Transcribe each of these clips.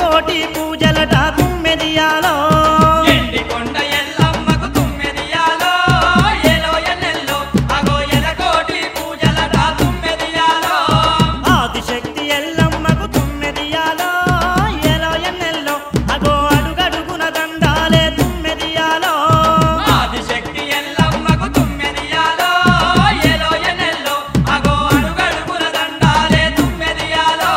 ఎలకోటి పూజలట తుమ్మెదియాలో ఎండికొండ ఎల్లమ్మకు తుమ్మెదియాలో ఏలో ఎన్నెల్లో అగో ఎలకోటి పూజలట తుమ్మెదియాలో ఆదిశక్తి ఎల్లమ్మకు తుమ్మెదియాలో ఏలో ఎన్నెల్లో అగో అడుగడుగున దండాలే తుమ్మెదియాలో ఆదిశక్తి ఎల్లమ్మకు తుమ్మెదియాలో ఏలో ఎన్నెల్లో అగో అడుగడుగున దండాలే తుమ్మెదియాలో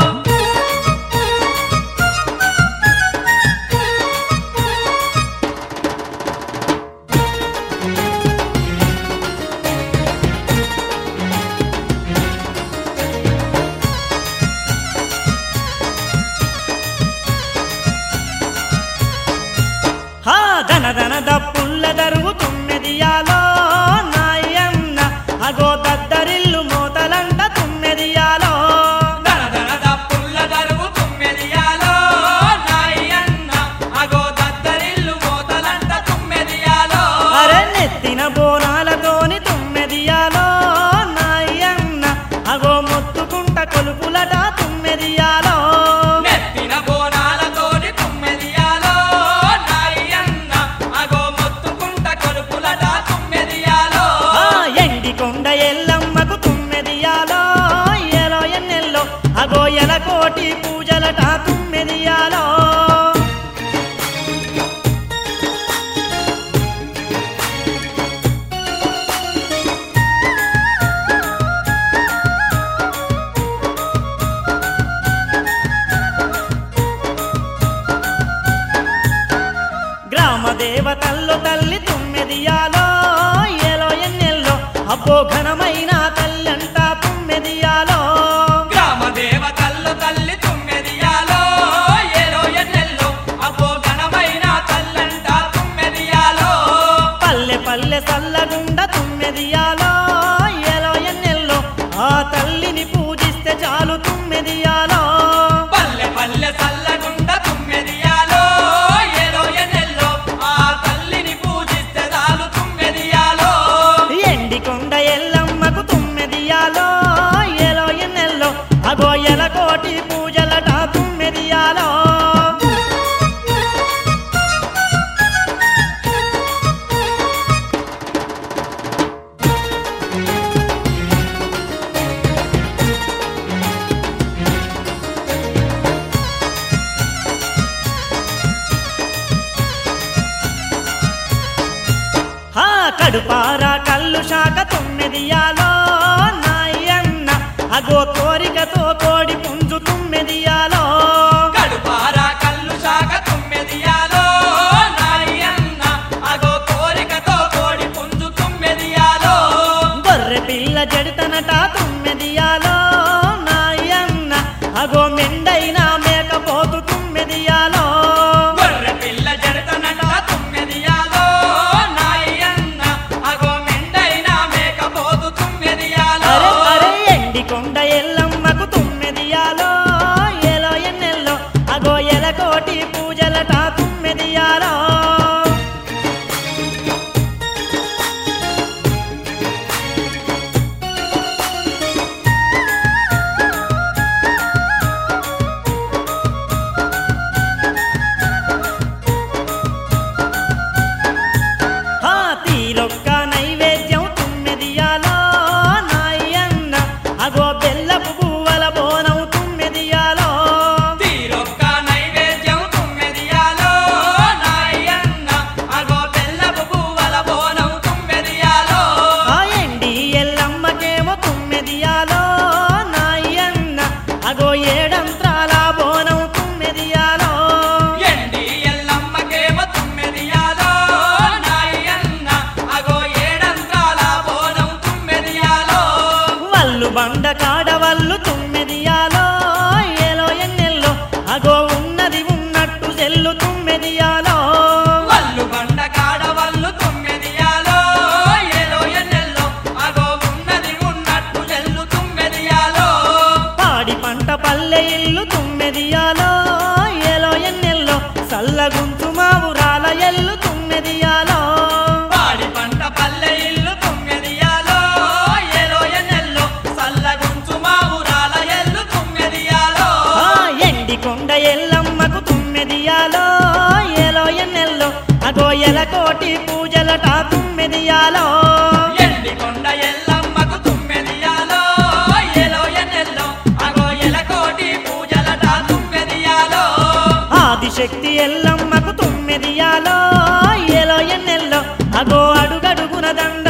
హా ధన ధన దప్పుల్ల దరువు తుమ్మెదియాలో నాయన్న అగో దద్దరిల్లు మోతలంట తుమ్మెదియాలో దన దన దప్పుల్ల దరువు తుమ్మెదియాలో నాయన్న అగో దద్దరిల్లు మోతలంట తుమ్మెదియాలో అరే నెత్తిన బోనాలతోని తుమ్మెదియాలో నాయన్న అగో మొత్తుకుంట కొలుపులట తుమ్మెదియాలో నెత్తిన బోనాలతోని తుమ్మెదియాలో నాయన్న అగో మొత్తుకుంట కొలుపులట తుమ్మెదియాలో ఆ ఎండికొండ ఎల్లమ్మకు తుమ్మెదియాలో ఎలో ఎన్నెల్లో అగో ఎలకోటి పూజలట తుమ్మెదియాలో గ్రామ దేవతల్లో తల్లి తుమ్మెదియాలో ఎలో ఎన్నెల్లో అబ్బో ఘనమైన తల్లంట తుమ్మెదియాలో గ్రామ దేవతల్లో తల్లి తుమ్మెదియాలో ఏలో ఎన్నెల్లో అబ్బో ఘనమైన తల్లంట తుమ్మెదియాలో పల్లె పల్లె సల్లగుండ తుమ్మెదియాలో ఎలో ఎన్నెల్లో ఆ తల్లిని పూజిస్తే చాలు తుమ్మెదియాలో పల్లె పల్లె చల్లగుండ తుమ్మెదియాలో ఏలో ఎన్నెల్లో ఆ తల్లిని పూజిస్తే చాలు తుమ్మెదియాలో ఎండికొండ ఎల్లమ్మకు తుమ్మెదియాలో ఎలో ఎన్నెల్లో అగో ఎలకోటి పూజలట తుమ్మెదియాలో హా కడుపారా కళ్ళు శాఖ తుమ్మెదియాలో నాయన్న అగో కోరికతో కోడి పుంజు తుమ్మెదియాలో కడుపారా కళ్ళు శాఖ తుమ్మెదియాలో నాయన్న అగో కోరికతో కోడి పుంజు తుమ్మెదియాలో గొర్రె పిల్ల జడితనట తుమ్మెదియాలో నాయన్న అగో మెండైన మేకపోతు తుమ్మెదియాలో గొర్రె పిల్ల జడతనట తుమ్మెదియాలో నాయన్న అగో మెండైన మేకపోతు తుమ్మెదియాలో అరే అరే ఎండికొండ ఎల్లమ్మకు తుమ్మెదియాలో ఎలో ఎన్నెల్లో అగో ఎలకోటి పూజలట తుమ్మెదియాలో హా తీరొక్క నైవేద్యం తుమ్మెదియాలో నాయన్న అగో బెల్లపు పువ్వల బోనం తుమ్మెదియాలో తీరొక్క నైవేద్యం తుమ్మెదియాలో నాయన్న అగో బెల్లపు పువ్వల బోనం తుమ్మెదియాలో ఆ ఎండి ఎల్లమ్మకేమో తుమ్మెదియాలో నాయన్న అగో ఏడంత్రాల బోనం తుమ్మెదియాలో ఎండి ఎల్లమ్మకేమో తుమ్మెదియాలో నాయన్న అగో ఏడంత్రాల బోనం తుమ్మెదియాలో వల్లు బండ కాడవల్లు తుమ్మెదియాలో ఎలో ఎన్నెల్లో అగో ఉన్నది ఉన్నట్టు చెల్లు తుమ్మెదియాలో వల్లు బండ కాడవల్లు తుమ్మెదియాలో ఏలో ఎన్నెల్లో అగో ఉన్నది ఉన్నట్టు జల్లు తుమ్మెదియాలో పాడి పంట పల్లె ఇల్లు తుమ్మెదియాలో ఎలో ఎన్నెల్లో సల్లగుంచు మా ఊరాల ఎల్లు తుమ్మెదియాలో పాడి పంట పల్లె ఇల్లు తుమ్మెదియాలో ఏలో ఎన్నెల్లో సల్లగుంచు మా ఊరాల ఎల్లు తుమ్మెదియాలో ఆ ఎండికొండ ఎల్లమ్మ తుమ్మెదియాలో ఏలో ఎన్నెల్లో అగో ఎలకోటి పూజలట తుమ్మెదియాలో ఎండికొండ ఎల్లమ్మకు తుమ్మెదియాలో ఏలో ఎన్నెల్లో అగో ఎలకోటి పూజలట తుమ్మెదియాలో ఆదిశక్తి ఎల్లమ్మకు తుమ్మెదియాలో ఏలో ఎన్నెల్లో అగో అడుగడుగున దండ